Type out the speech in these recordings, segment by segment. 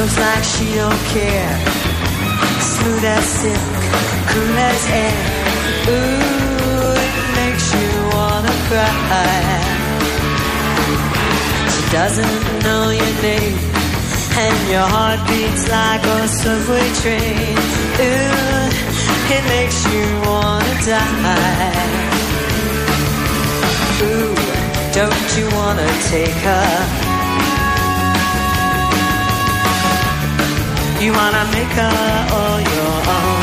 Seems like she don't care. Smooth as silk, cool as air. Ooh, it makes you wanna cry. She doesn't know your name, and your heart beats like a subway train. Ooh, it makes you wanna die. Ooh, don't you wanna take her? You wanna make her all your own.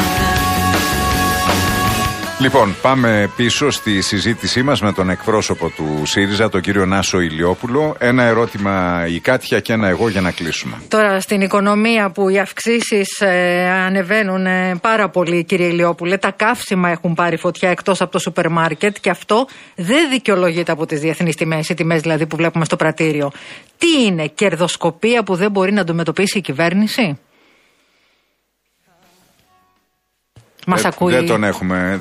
Λοιπόν, πάμε πίσω στη συζήτησή μας με τον εκπρόσωπο του ΣΥΡΙΖΑ, τον κύριο Νάσο Ηλιόπουλο. Ένα ερώτημα η Κάτια και ένα εγώ για να κλείσουμε. Τώρα στην οικονομία που οι αυξήσεις ανεβαίνουν πάρα πολύ, κύριε Ηλιόπουλε, τα καύσιμα έχουν πάρει φωτιά εκτός από το σούπερ μάρκετ και αυτό δεν δικαιολογείται από τις διεθνείς τιμές, οι τιμές δηλαδή που βλέπουμε στο πρατήριο. Τι είναι, κερδοσκοπία που δεν μπορεί να αντιμετωπίσει η κυβέρνηση? Μας ακούει. Δεν τον έχουμε.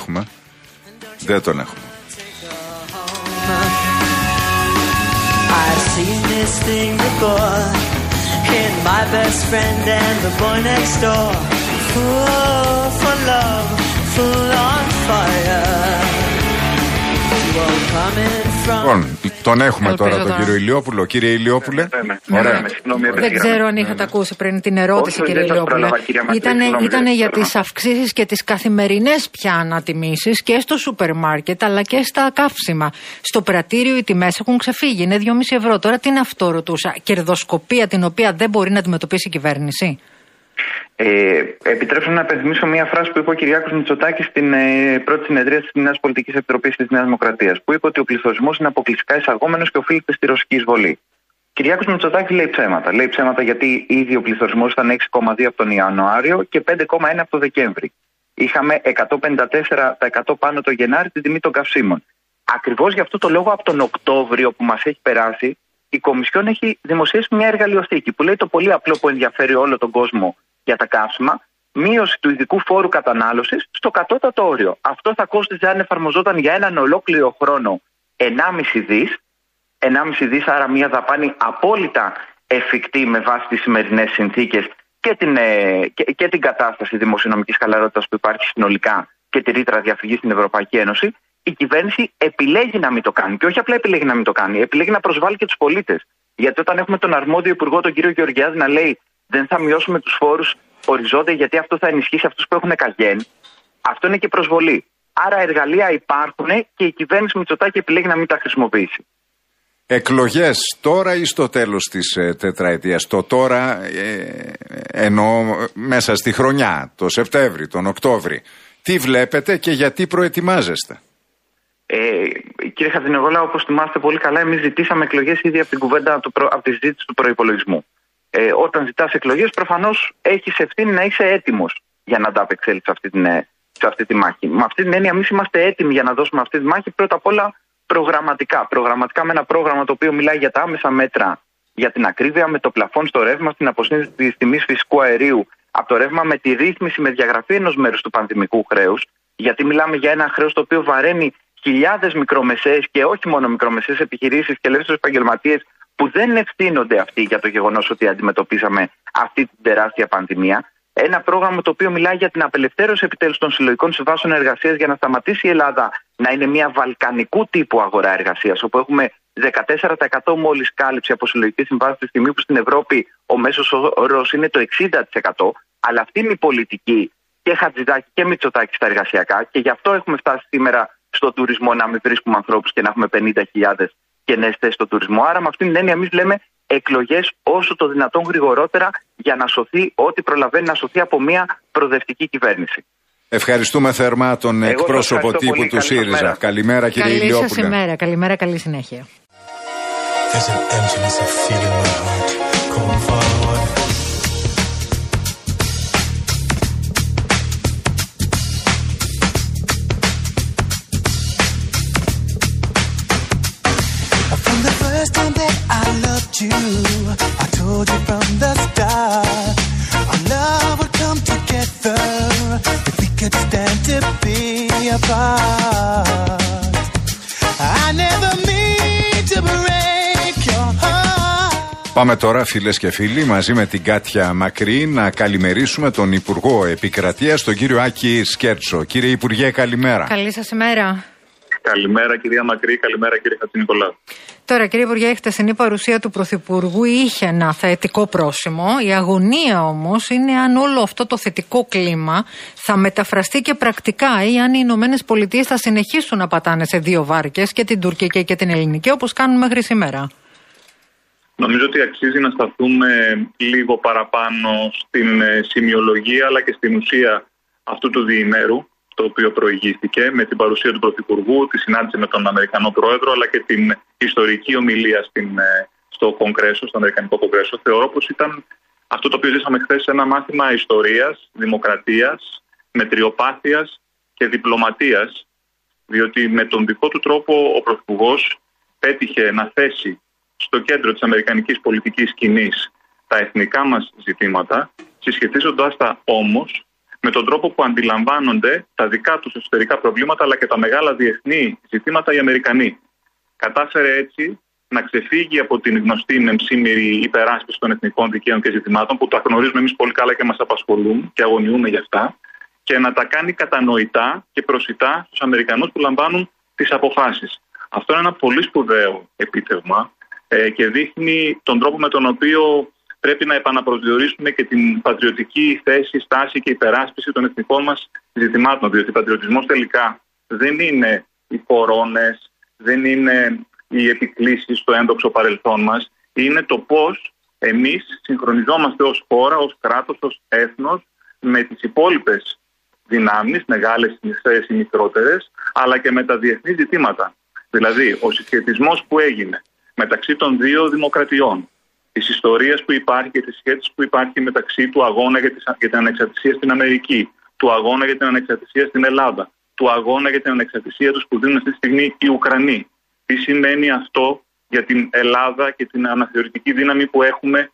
I've seen this thing before in my best friend and the boy next door. Fool for love, fool on fire. Λοιπόν, τον έχουμε τώρα τον κύριο Ηλιόπουλο. Κύριε Ηλιόπουλε. Δεν ξέρω αν είχατε ακούσει πριν την ερώτηση, κύριε Ηλιόπουλε. Ήτανε για τις αυξήσεις και τις καθημερινές πια ανατιμήσεις και στο σούπερ μάρκετ αλλά και στα καύσιμα. Στο πρατήριο οι τιμές έχουν ξεφύγει. Είναι 2,5 ευρώ. Τώρα τι είναι αυτό, ρωτούσα? Κερδοσκοπία την οποία δεν μπορεί να αντιμετωπίσει η κυβέρνηση? Επιτρέψτε να επενθυμίσω μία φράση που είπε ο Κυριάκος Μητσοτάκης στην πρώτη συνεδρία της Νέας Πολιτικής Επιτροπής της Νέας Δημοκρατίας, που είπε ότι ο πληθωρισμός είναι αποκλειστικά εισαγόμενος και οφείλεται στη ρωσική εισβολή. Ο Κυριάκος Μητσοτάκης λέει ψέματα. Λέει ψέματα γιατί ήδη ο πληθωρισμός ήταν 6,2 από τον Ιανουάριο και 5,1 από τον Δεκέμβρη. Είχαμε 154% πάνω το Γενάρη την τιμή των καυσίμων. Ακριβώς γι' αυτό το λόγο από τον Οκτώβριο που μας έχει περάσει, η Κομισιόν έχει δημοσιεύσει μια εργαλειοθήκη που λέει το πολύ απλό που ενδιαφέρει όλο τον κόσμο για τα καύσιμα: μείωση του ειδικού φόρου κατανάλωσης στο κατώτατο όριο. Αυτό θα κόστιζε, αν εφαρμοζόταν για έναν ολόκληρο χρόνο, 1,5 δις. 1,5 δις, άρα μια δαπάνη απόλυτα εφικτή με βάση τις σημερινές συνθήκες και την κατάσταση δημοσιονομικής χαλαρότητας που υπάρχει συνολικά και τη ρήτρα διαφυγής στην Ευρωπαϊκή Ένωση. Η κυβέρνηση επιλέγει να μην το κάνει. Και όχι απλά επιλέγει να μην το κάνει, επιλέγει να προσβάλλει και τους πολίτες. Γιατί όταν έχουμε τον αρμόδιο υπουργό, τον κύριο Γεωργιάδη, να λέει δεν θα μειώσουμε τους φόρους οριζόντια γιατί αυτό θα ενισχύσει αυτούς που έχουν καγέν, αυτό είναι και προσβολή. Άρα εργαλεία υπάρχουν και η κυβέρνηση Μητσοτάκη επιλέγει να μην τα χρησιμοποιήσει. Εκλογές τώρα ή στο τέλος της τετραετίας? Το τώρα εννοώ μέσα στη χρονιά, το Σεπτέμβρη, τον Οκτώβρη. Τι βλέπετε και γιατί προετοιμάζεστε? Κύριε Χατζηνεγόλα, όπως θυμάστε πολύ καλά, εμείς ζητήσαμε εκλογές ήδη από την κουβέντα, από τη συζήτηση του προϋπολογισμού. Όταν ζητάς εκλογές, προφανώς έχεις ευθύνη να είσαι έτοιμος για να ανταπεξέλθεις σε αυτή τη μάχη. Με αυτή την έννοια, εμείς είμαστε έτοιμοι για να δώσουμε αυτή τη μάχη πρώτα απ' όλα προγραμματικά. Προγραμματικά με ένα πρόγραμμα το οποίο μιλάει για τα άμεσα μέτρα για την ακρίβεια, με το πλαφόν στο ρεύμα, στην αποσύνδεση της τιμής φυσικού αερίου από το ρεύμα, με τη ρύθμιση με διαγραφή ενός μέρους του πανδημικού χρέους. Γιατί μιλάμε για ένα χρέος το οποίο βαραίνει χιλιάδες μικρομεσαίες και όχι μόνο μικρομεσαίες επιχειρήσεις και ελεύθερους επαγγελματίες που δεν ευθύνονται αυτοί για το γεγονός ότι αντιμετωπίσαμε αυτή την τεράστια πανδημία. Ένα πρόγραμμα το οποίο μιλάει για την απελευθέρωση επιτέλους των συλλογικών συμβάσεων εργασίας για να σταματήσει η Ελλάδα να είναι μια βαλκανικού τύπου αγορά εργασίας, όπου έχουμε 14% μόλις κάλυψη από συλλογικές συμβάσεις, τη στιγμή που στην Ευρώπη ο μέσος όρος είναι το 60%. Αλλά αυτή είναι η πολιτική και Χατζηδάκη και Μητσοτάκη στα εργασιακά, και γι' αυτό έχουμε φτάσει σήμερα στον τουρισμό να μην βρίσκουμε ανθρώπους και να έχουμε 50.000 κενές θέσεις στον τουρισμό. Άρα, με αυτήν την έννοια, εμείς λέμε εκλογές όσο το δυνατόν γρηγορότερα για να σωθεί ό,τι προλαβαίνει να σωθεί από μια προοδευτική κυβέρνηση. Ευχαριστούμε θερμά τον εκπρόσωπο τύπου του ΣΥΡΙΖΑ. Καλημέρα, κύριε Ηλιόπουλε. Καλή σας ημέρα. Καλημέρα, καλή συνέχεια. I told you from the start, our love would come together if we could stand to be apart. I never mean to break your heart. Πάμε τώρα, φίλες και φίλοι, μαζί με την Κάτια Μακρύ να καλημερίσουμε τον Υπουργό Επικρατείας, τον κύριο Άκη Σκέρτσο. Κύριε Υπουργέ, καλημέρα. Καλή σας ημέρα. Καλημέρα κυρία Μακρύ, καλημέρα κύριε Χατζηνικολάου. Τώρα, κύριε Υπουργέ, η χτεσινή παρουσία του Πρωθυπουργού είχε ένα θετικό πρόσημο. Η αγωνία όμως είναι αν όλο αυτό το θετικό κλίμα θα μεταφραστεί και πρακτικά ή αν οι Ηνωμένες Πολιτείες θα συνεχίσουν να πατάνε σε δύο βάρκες, και την τουρκική και την ελληνική, όπως κάνουν μέχρι σήμερα. Νομίζω ότι αξίζει να σταθούμε λίγο παραπάνω στην σημειολογία αλλά και στην ουσία αυτού του διημέρου, το οποίο προηγήθηκε με την παρουσία του Πρωθυπουργού, τη συνάντηση με τον Αμερικανό Πρόεδρο, αλλά και την ιστορική ομιλία στο Κογκρέσο, στο Αμερικανικό Κογκρέσο. Θεωρώ πως ήταν αυτό το οποίο ζήσαμε χθες ένα μάθημα ιστορίας, δημοκρατίας, μετριοπάθειας και διπλωματίας, διότι με τον δικό του τρόπο ο Πρωθυπουργός πέτυχε να θέσει στο κέντρο της αμερικανικής πολιτικής σκηνής τα εθνικά μας ζητήματα, συσχετίζοντάς τα όμως με τον τρόπο που αντιλαμβάνονται τα δικά τους εσωτερικά προβλήματα αλλά και τα μεγάλα διεθνή ζητήματα οι Αμερικανοί. Κατάφερε έτσι να ξεφύγει από την γνωστή μεμψήμερη υπεράσπιση των εθνικών δικαίων και ζητημάτων, που τα γνωρίζουμε εμείς πολύ καλά και μας απασχολούν και αγωνιούμε γι' αυτά, και να τα κάνει κατανοητά και προσιτά στους Αμερικανούς που λαμβάνουν τις αποφάσεις. Αυτό είναι ένα πολύ σπουδαίο επίτευγμα και δείχνει τον τρόπο με τον οποίο πρέπει να επαναπροσδιορίσουμε και την πατριωτική θέση, στάση και υπεράσπιση των εθνικών μας ζητημάτων. Διότι ο πατριωτισμός τελικά δεν είναι οι κορώνες, δεν είναι οι επικλήσεις στο ένδοξο παρελθόν μας. Είναι το πώς εμείς συγχρονιζόμαστε ως χώρα, ως κράτος, ως έθνος με τις υπόλοιπες δυνάμεις, μεγάλες ή μικρότερες, αλλά και με τα διεθνή ζητήματα. Δηλαδή, ο συσχετισμός που έγινε μεταξύ των δύο δημοκρατιών, της ιστορίας που υπάρχει και της σχέσης που υπάρχει μεταξύ του αγώνα για την ανεξαρτησία στην Αμερική, του αγώνα για την ανεξαρτησία στην Ελλάδα, του αγώνα για την ανεξαρτησία τους που δίνουν αυτή τη στιγμή οι Ουκρανοί. Τι σημαίνει αυτό για την Ελλάδα και την αναθεωρητική δύναμη που έχουμε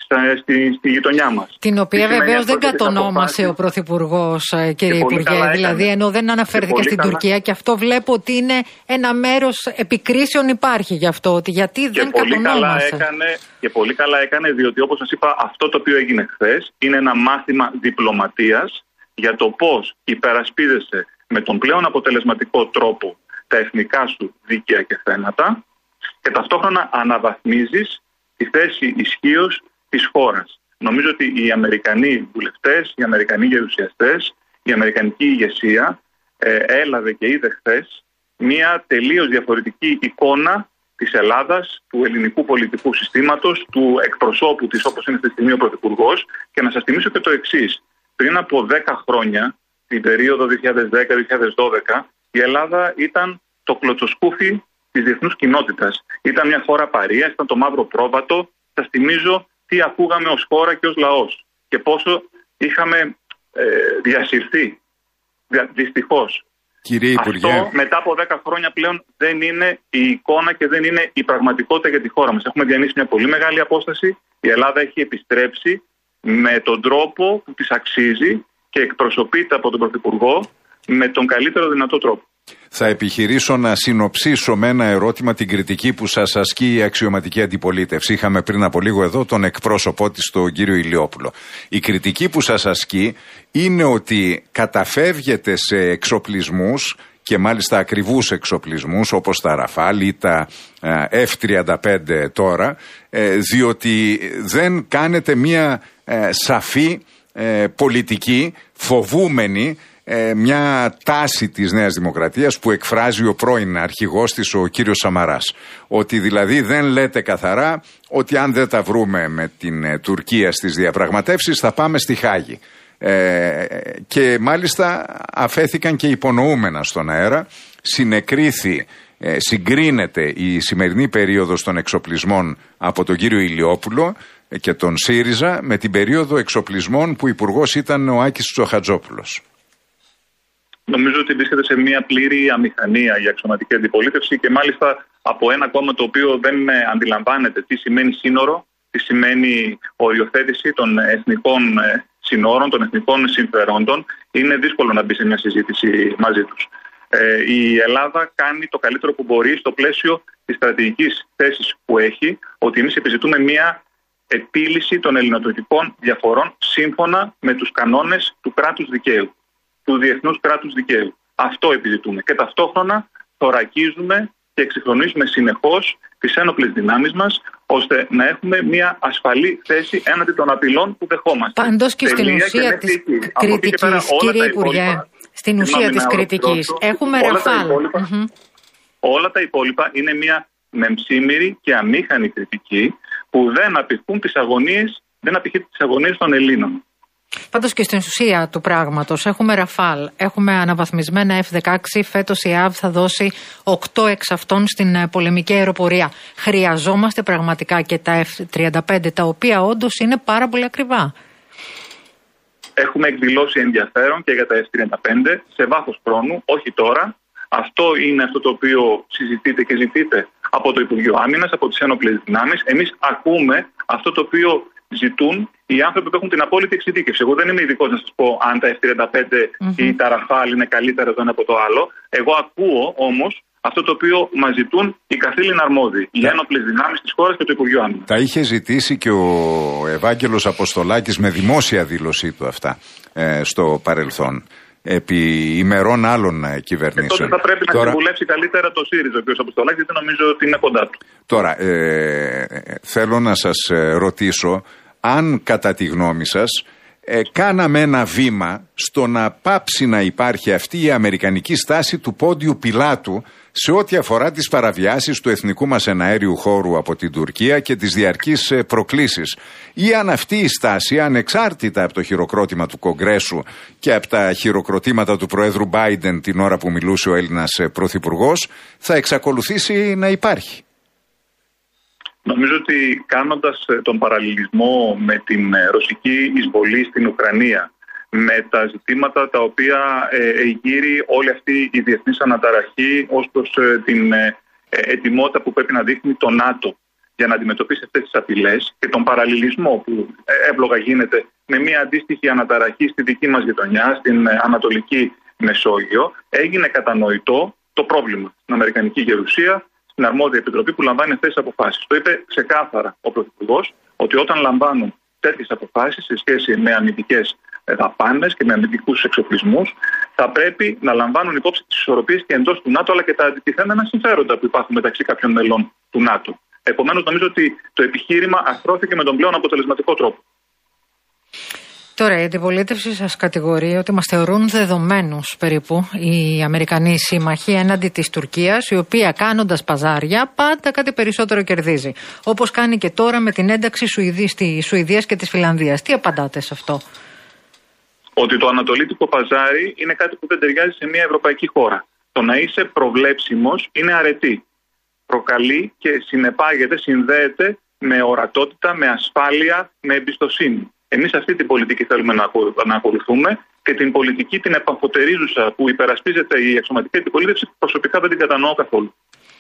στη γειτονιά μας. Την οποία βεβαίως δεν κατονόμασε ο Πρωθυπουργός, κύριε Υπουργέ. Δηλαδή, ενώ δεν αναφέρθηκε στην Τουρκία, και αυτό βλέπω ότι είναι ένα μέρος επικρίσεων υπάρχει γι' αυτό. Ότι γιατί δεν κατονόμασε. Και πολύ καλά έκανε, διότι όπως σας είπα, αυτό το οποίο έγινε χθες είναι ένα μάθημα διπλωματίας για το πώς υπερασπίδεσαι με τον πλέον αποτελεσματικό τρόπο τα εθνικά σου δίκαια και θέματα και ταυτόχρονα αναβαθμίζεις τη θέση ισχύως της χώρας. Νομίζω ότι οι Αμερικανοί βουλευτές, οι Αμερικανοί γερουσιαστές, η Αμερικανική ηγεσία έλαβε και είδε χθες μια τελείως διαφορετική εικόνα της Ελλάδας, του ελληνικού πολιτικού συστήματος, του εκπροσώπου της, όπως είναι στη στιγμή ο Πρωθυπουργός. Και να σας θυμίσω και το εξής. Πριν από 10 χρόνια, την περίοδο 2010-2012, η Ελλάδα ήταν το κλωτσοσκούφι της διεθνούς κοινότητας. Ήταν μια χώρα παρείας, ήταν το μαύρο πρόβατο. Σας θυμίζω τι ακούγαμε ως χώρα και ως λαός και πόσο είχαμε διασυρθεί. Δυστυχώς. Κύριε Υπουργέ, αυτό μετά από 10 χρόνια πλέον δεν είναι η εικόνα και δεν είναι η πραγματικότητα για τη χώρα μας. Έχουμε διανύσει μια πολύ μεγάλη απόσταση. Η Ελλάδα έχει επιστρέψει με τον τρόπο που της αξίζει και εκπροσωπείται από τον Πρωθυπουργό με τον καλύτερο δυνατό τρόπο. Θα επιχειρήσω να συνοψίσω με ένα ερώτημα την κριτική που σας ασκεί η αξιωματική αντιπολίτευση. Είχαμε πριν από λίγο εδώ τον εκπρόσωπό της, τον κύριο Ηλιόπουλο. Η κριτική που σας ασκεί είναι ότι καταφεύγετε σε εξοπλισμούς και μάλιστα ακριβούς εξοπλισμούς όπως τα Ραφάλ ή τα F-35 τώρα, διότι δεν κάνετε μια σαφή πολιτική, φοβούμενη μια τάση της Νέας Δημοκρατίας που εκφράζει ο πρώην αρχηγός της, ο κύριος Σαμαράς. Ότι δηλαδή δεν λέτε καθαρά ότι αν δεν τα βρούμε με την Τουρκία στις διαπραγματεύσεις θα πάμε στη Χάγη. Και μάλιστα αφέθηκαν και υπονοούμενα στον αέρα. Συνεκρίθη, συγκρίνεται η σημερινή περίοδος των εξοπλισμών από τον κύριο Ηλιόπουλο και τον ΣΥΡΙΖΑ με την περίοδο εξοπλισμών που υπουργός ήταν ο Άκης Τσοχατζόπουλος. Νομίζω ότι βρίσκεται σε μια πλήρη αμηχανία η αξιωματική αντιπολίτευση και μάλιστα από ένα κόμμα το οποίο δεν αντιλαμβάνεται τι σημαίνει σύνορο, τι σημαίνει οριοθέτηση των εθνικών συνόρων, των εθνικών συμφερόντων. Είναι δύσκολο να μπει σε μια συζήτηση μαζί τους. Η Ελλάδα κάνει το καλύτερο που μπορεί στο πλαίσιο της στρατηγικής θέσης που έχει, ότι εμείς επιζητούμε μια επίλυση των ελληνοτουρκικών διαφορών σύμφωνα με τους κανόνες του κράτους δικαίου, του διεθνούς κράτους δικαίου. Αυτό επιζητούμε. Και ταυτόχρονα θωρακίζουμε και εξυγχρονίζουμε συνεχώς τις ένοπλες δυνάμεις μας, ώστε να έχουμε μια ασφαλή θέση έναντι των απειλών που δεχόμαστε. Πάντως και στην ουσία της κριτικής, κύριε Υπουργέ, στην ουσία της κριτικής, έχουμε Ραφάλ. Όλα τα υπόλοιπα είναι μια μεμψήμυρη και αμήχανη κριτική που δεν απηχούν τις αγωνίες των Ελλήνων. Πάντως και στην ουσία του πράγματος έχουμε Ραφάλ, έχουμε αναβαθμισμένα F-16, φέτος η ΕΑΒ θα δώσει 8 εξ αυτών στην πολεμική αεροπορία. Χρειαζόμαστε πραγματικά και τα F-35, τα οποία όντως είναι πάρα πολύ ακριβά. Έχουμε εκδηλώσει ενδιαφέρον και για τα F-35 σε βάθος χρόνου, όχι τώρα. Αυτό είναι αυτό το οποίο συζητείτε και ζητείτε από το Υπουργείο Άμυνας, από τις ένοπλες δυνάμεις. Εμείς ακούμε αυτό το οποίο ζητούν οι άνθρωποι που έχουν την απόλυτη εξειδίκευση. Εγώ δεν είμαι ειδικός να σας πω αν τα F-35 ή τα Ραφάλ είναι καλύτερα το ένα από το άλλο. Εγώ ακούω όμως αυτό το οποίο μας ζητούν οι καθήλυνα αρμόδιοι, οι ένοπλες δυνάμεις της χώρας και το Υπουργείο Άμυνας. Τα είχε ζητήσει και ο Ευάγγελος Αποστολάκης με δημόσια δήλωσή του αυτά στο παρελθόν, επί ημερών άλλων κυβερνήσεων. Τότε θα πρέπει να συμβουλεύσει καλύτερα το ΣΥΡΙΖΑ, ο κ. Αποστολάκης, γιατί νομίζω ότι είναι κοντά του. Τώρα, θέλω να σας ρωτήσω αν κατά τη γνώμη σας κάναμε ένα βήμα στο να πάψει να υπάρχει αυτή η αμερικανική στάση του πόντιου Πιλάτου σε ό,τι αφορά τις παραβιάσεις του εθνικού μας εναέριου χώρου από την Τουρκία και τις διαρκείς προκλήσεις. Ή αν αυτή η στάση, ανεξάρτητα από το χειροκρότημα του Κογκρέσου και από τα χειροκροτήματα του Προέδρου Μπάιντεν την ώρα που μιλούσε ο Έλληνας Πρωθυπουργός, θα εξακολουθήσει να υπάρχει. Νομίζω ότι κάνοντας τον παραλληλισμό με την ρωσική εισβολή στην Ουκρανία, με τα ζητήματα τα οποία εγείρει όλη αυτή η διεθνής αναταραχή ως προς την ετοιμότητα που πρέπει να δείχνει το ΝΑΤΟ για να αντιμετωπίσει αυτές τις απειλές και τον παραλληλισμό που εύλογα γίνεται με μια αντίστοιχη αναταραχή στη δική μας γειτονιά, στην Ανατολική Μεσόγειο, έγινε κατανοητό το πρόβλημα στην Αμερικανική Γερουσία, στην αρμόδια επιτροπή που λαμβάνει αυτές τις αποφάσεις. Το είπε ξεκάθαρα ο Πρωθυπουργός ότι όταν λαμβάνουν τέτοιες αποφάσεις σε σχέση με αμυντικές δαπάνες και με αμυντικούς εξοπλισμούς, θα πρέπει να λαμβάνουν υπόψη τις ισορροπίες και εντός του ΝΑΤΟ αλλά και τα αντιτιθέμενα συμφέροντα που υπάρχουν μεταξύ κάποιων μελών του ΝΑΤΟ. Επομένως, νομίζω ότι το επιχείρημα αρθρώθηκε με τον πλέον αποτελεσματικό τρόπο. Τώρα, η αντιπολίτευση σας κατηγορεί ότι μας θεωρούν δεδομένους περίπου οι Αμερικανοί σύμμαχοι έναντι της Τουρκίας, η οποία κάνοντας παζάρια πάντα κάτι περισσότερο κερδίζει. Όπως κάνει και τώρα με την ένταξη της Σουηδίας και της Φινλανδίας. Τι απαντάτε σε αυτό? Ότι το ανατολίτικο παζάρι είναι κάτι που δεν ταιριάζει σε μια ευρωπαϊκή χώρα. Το να είσαι προβλέψιμος είναι αρετή. Προκαλεί και συνεπάγεται, συνδέεται με ορατότητα, με ασφάλεια, με εμπιστοσύνη. Εμείς αυτή την πολιτική θέλουμε να ακολουθούμε και την πολιτική την επαμφωτερίζουσα που υπερασπίζεται η αξιωματική αντιπολίτευση προσωπικά δεν την κατανοώ καθόλου.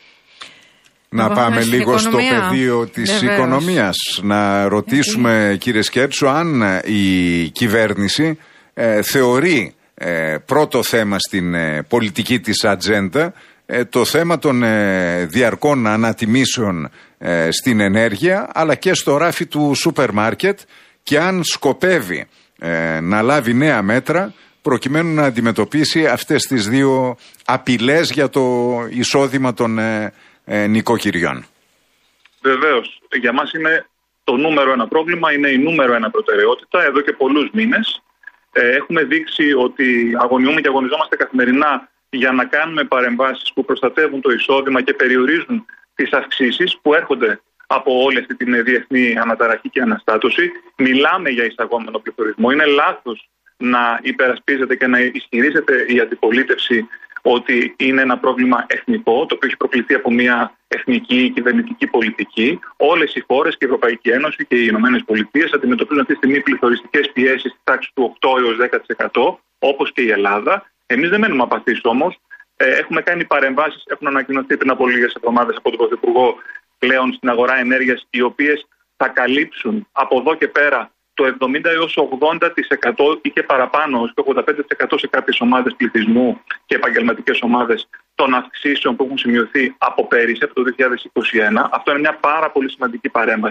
Να πάμε λίγο στο πεδίο της οικονομίας. Να ρωτήσουμε, κύριε Σκέρτσο, αν η κυβέρνηση θεωρεί πρώτο θέμα στην πολιτική της ατζέντα το θέμα των διαρκών ανατιμήσεων στην ενέργεια αλλά και στο ράφι του σούπερ μάρκετ, και αν σκοπεύει να λάβει νέα μέτρα προκειμένου να αντιμετωπίσει αυτές τις δύο απειλές για το εισόδημα των νοικοκυριών. Βεβαίως. Για μας είναι το νούμερο ένα πρόβλημα, είναι η νούμερο ένα προτεραιότητα εδώ και πολλούς μήνες. Έχουμε δείξει ότι αγωνιούμε και αγωνιζόμαστε καθημερινά για να κάνουμε παρεμβάσεις που προστατεύουν το εισόδημα και περιορίζουν τις αυξήσεις που έρχονται από όλη αυτή την διεθνή αναταραχή και αναστάτωση. Μιλάμε για εισαγόμενο πληθωρισμό. Είναι λάθος να υπερασπίζεται και να ισχυρίζεται η αντιπολίτευση ότι είναι ένα πρόβλημα εθνικό, το οποίο έχει προκληθεί από μια εθνική κυβερνητική πολιτική. Όλες οι χώρες και η Ευρωπαϊκή Ένωση και οι Ηνωμένες Πολιτείες αντιμετωπίζουν αυτή τη στιγμή πληθωριστικές πιέσεις στη τάξη του 8 έως 10%, όπως και η Ελλάδα. Εμείς δεν μένουμε απαθείς όμως. Έχουμε κάνει παρεμβάσεις, έχουν ανακοινωθεί πριν από λίγες εβδομάδες από τον Πρωθυπουργό πλέον στην αγορά ενέργειας, οι οποίες θα καλύψουν από εδώ και πέρα το 70 έως 80% ή και παραπάνω, έως το 85% σε κάποιες ομάδες πληθυσμού και επαγγελματικές ομάδες των αυξήσεων που έχουν σημειωθεί από πέρυσι, από το 2021. Αυτό είναι μια πάρα πολύ σημαντική παρέμβαση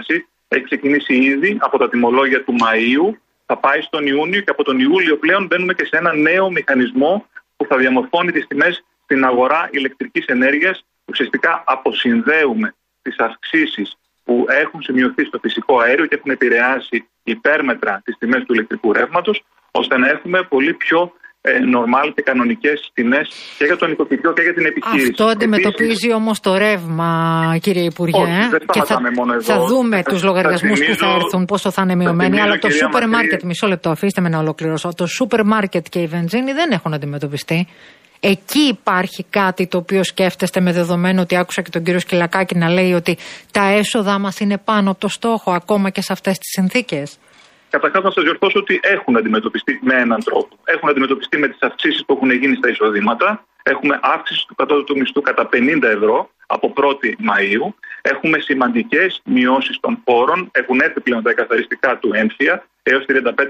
Έχει ξεκινήσει ήδη από τα τιμολόγια του Μαΐου, θα πάει στον Ιούνιο και από τον Ιούλιο πλέον μπαίνουμε και σε ένα νέο μηχανισμό που θα διαμορφώνει τις τιμές στην αγορά ηλεκτρικής ενέργειας. Ουσιαστικά αποσυνδέουμε τις αυξήσεις που έχουν σημειωθεί στο φυσικό αέριο και έχουν επηρεάσει υπέρμετρα τις τιμές του ηλεκτρικού ρεύματος, ώστε να έχουμε πολύ πιο νορμάλ και κανονικές τιμές και για τον νοικοκυριό και για την επιχείρηση. Αυτό αντιμετωπίζει όμως το ρεύμα, κύριε Υπουργέ. Και θα δούμε τους λογαριασμούς που θα έρθουν, πόσο θα είναι μειωμένοι. Αλλά το σούπερ μάρκετ, μισό λεπτό, αφήστε με να ολοκληρώσω. Το σούπερ μάρκετ και η βενζίνη δεν έχουν αντιμετωπιστεί. Εκεί υπάρχει κάτι το οποίο σκέφτεστε, με δεδομένο ότι άκουσα και τον κύριο Σκυλακάκη να λέει ότι τα έσοδά μας είναι πάνω από το στόχο, ακόμα και σε αυτές τις συνθήκες. Καταρχάς, να σας διορθώσω ότι έχουν αντιμετωπιστεί με έναν τρόπο. Έχουν αντιμετωπιστεί με τις αυξήσεις που έχουν γίνει στα εισοδήματα. Έχουμε αύξηση του κατώτατου μισθού κατά 50 ευρώ από 1η Μαΐου. Έχουμε σημαντικές μειώσεις των φόρων. Έχουν έρθει πλέον τα εκαθαριστικά του έμφυα, έως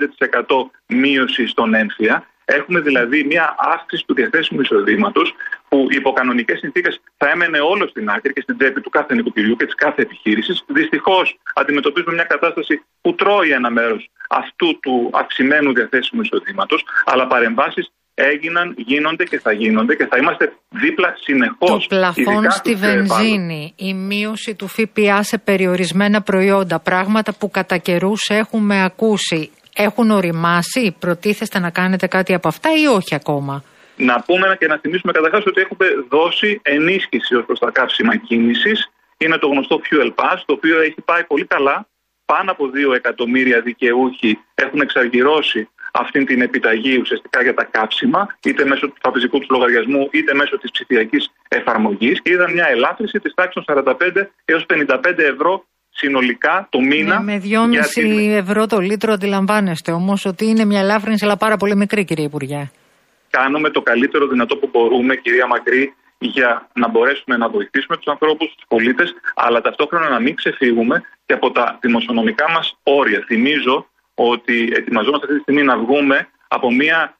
35% μείωση στον έμφυα. Έχουμε δηλαδή μια αύξηση του διαθέσιμου εισοδήματος που υπό κανονικές συνθήκες θα έμενε όλο στην άκρη και στην τσέπη του κάθε νοικοκυριού και της κάθε επιχείρησης. Δυστυχώς αντιμετωπίζουμε μια κατάσταση που τρώει ένα μέρος αυτού του αυξημένου διαθέσιμου εισοδήματος, αλλά παρεμβάσεις έγιναν, γίνονται και θα γίνονται και θα είμαστε δίπλα συνεχώς. Το πλαφόν στη βενζίνη, η μείωση του ΦΠΑ σε περιορισμένα προϊόντα, πράγματα που κατά καιρούς έχουμε ακούσει. Έχουν οριμάσει, προτίθεστε να κάνετε κάτι από αυτά ή όχι ακόμα? Να πούμε και να θυμίσουμε καταρχάς ότι έχουμε δώσει ενίσχυση ως προς τα καύσιμα κίνησης. Είναι το γνωστό Fuel Pass, το οποίο έχει πάει πολύ καλά. Πάνω από 2 εκατομμύρια δικαιούχοι έχουν εξαργυρώσει αυτή την επιταγή ουσιαστικά για τα καύσιμα, είτε μέσω του τραπεζικού του λογαριασμού, είτε μέσω της ψηφιακής εφαρμογής. Και είδαν μια ελάφρυνση της τάξης των 45 έως 55 ευρώ συνολικά το μήνα. Με 2,5 ευρώ το λίτρο, αντιλαμβάνεστε όμως ότι είναι μια ελάφρυνση, αλλά πάρα πολύ μικρή, κύριε Υπουργέ. Κάνουμε το καλύτερο δυνατό που μπορούμε, κυρία Μακρύ, για να μπορέσουμε να βοηθήσουμε τους ανθρώπους, τους πολίτες, αλλά ταυτόχρονα να μην ξεφύγουμε και από τα δημοσιονομικά μας όρια. Θυμίζω ότι ετοιμαζόμαστε αυτή τη στιγμή να βγούμε από μια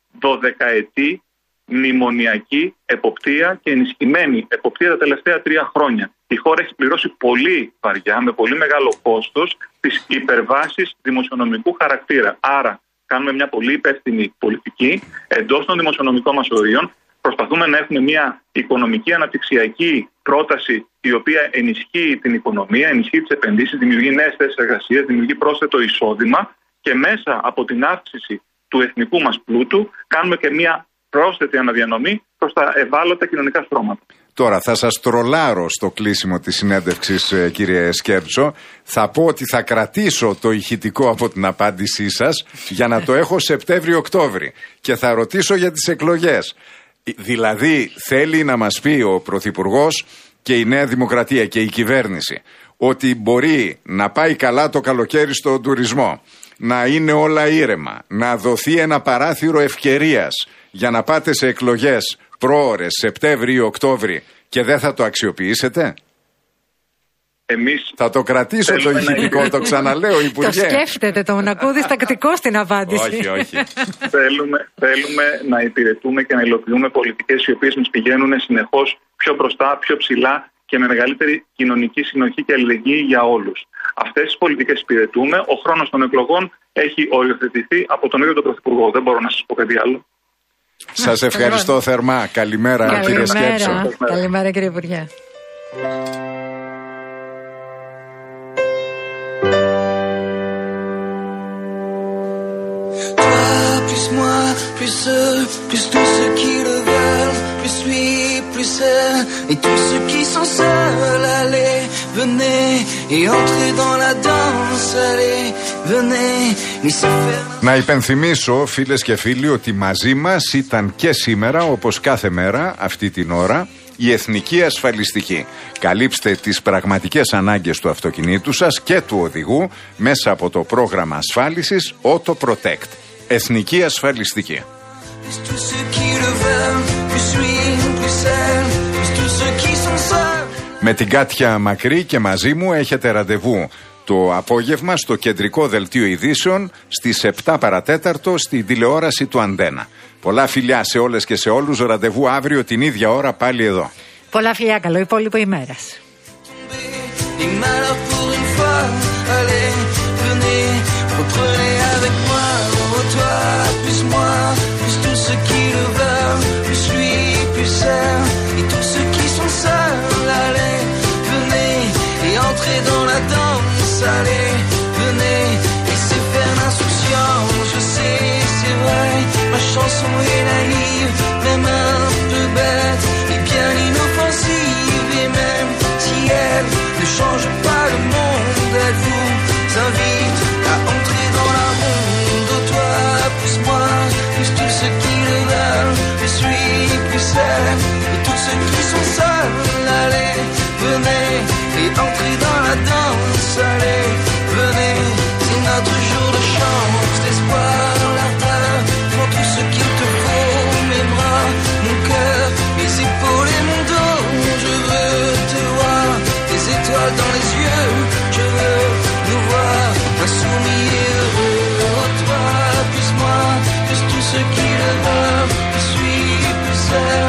12ετή μνημονιακή εποπτεία και ενισχυμένη εποπτεία τα τελευταία 3 χρόνια. Η χώρα έχει πληρώσει πολύ βαριά, με πολύ μεγάλο κόστος, τις υπερβάσεις δημοσιονομικού χαρακτήρα. Άρα, κάνουμε μια πολύ υπεύθυνη πολιτική εντός των δημοσιονομικών μας ορίων. Προσπαθούμε να έχουμε μια οικονομική αναπτυξιακή πρόταση η οποία ενισχύει την οικονομία, ενισχύει τις επενδύσεις, δημιουργεί νέες θέσεις εργασίας, δημιουργεί πρόσθετο εισόδημα και μέσα από την αύξηση του εθνικού μας πλούτου κάνουμε και μια πρόσθετη αναδιανομή προς τα ευάλωτα κοινωνικά στρώματα. Τώρα θα σας τρολάρω στο κλείσιμο της συνέντευξης, κύριε Σκέρτσο. Θα πω ότι θα κρατήσω το ηχητικό από την απάντησή σας για να το έχω Σεπτέμβριο-Οκτώβρη και θα ρωτήσω για τις εκλογές. Δηλαδή θέλει να μας πει ο Πρωθυπουργός και η Νέα Δημοκρατία και η κυβέρνηση ότι μπορεί να πάει καλά το καλοκαίρι στον τουρισμό, να είναι όλα ήρεμα, να δοθεί ένα παράθυρο ευκαιρίας για να πάτε σε εκλογές πρόωρες Σεπτέμβρη ή Οκτώβρη και δεν θα το αξιοποιήσετε? Εμείς θα το κρατήσω το ηχητικό, το ξαναλέω, Υπουργέ. Το σκέφτεται, τον ακούω διστακτικό στην απάντηση. Όχι. Θέλουμε να υπηρετούμε και να υλοποιούμε πολιτικές οι οποίες μας πηγαίνουν συνεχώς πιο μπροστά, πιο ψηλά και με μεγαλύτερη κοινωνική συνοχή και αλληλεγγύη για όλους. Αυτές τις πολιτικές υπηρετούμε. Ο χρόνος των εκλογών έχει οριοθετηθεί από τον ίδιο τον Πρωθυπουργό. Δεν μπορώ να σας πω κάτι άλλο. Σας ευχαριστώ θερμά. Καλημέρα, κύριε Σκέρτσο. Καλημέρα, κύριε Υπουργέ. Plus moi, plus eux, plus tous ceux qui le veulent, plus lui, plus elle, et tous ceux qui sont seuls, allez, venez, et entrez dans la danse, allez, venez, laissez faire. Να υπενθυμίσω, φίλες και φίλοι, ότι μαζί μας ήταν και σήμερα, όπως κάθε μέρα, αυτή την ώρα, η Εθνική Ασφαλιστική. Καλύψτε τις πραγματικές ανάγκες του αυτοκινήτου σας και του οδηγού μέσα από το πρόγραμμα ασφάλισης Auto Protect. Εθνική Ασφαλιστική. Με την Κάτια Μακρύ και μαζί μου έχετε ραντεβού το απόγευμα στο κεντρικό δελτίο ειδήσεων στις 7 παρατέταρτο στην τηλεόραση του Αντένα. Πολλά φιλιά σε όλες και σε όλους. Ραντεβού αύριο την ίδια ώρα πάλι εδώ. Πολλά φιλιά, καλό υπόλοιπο ημέρας. seul.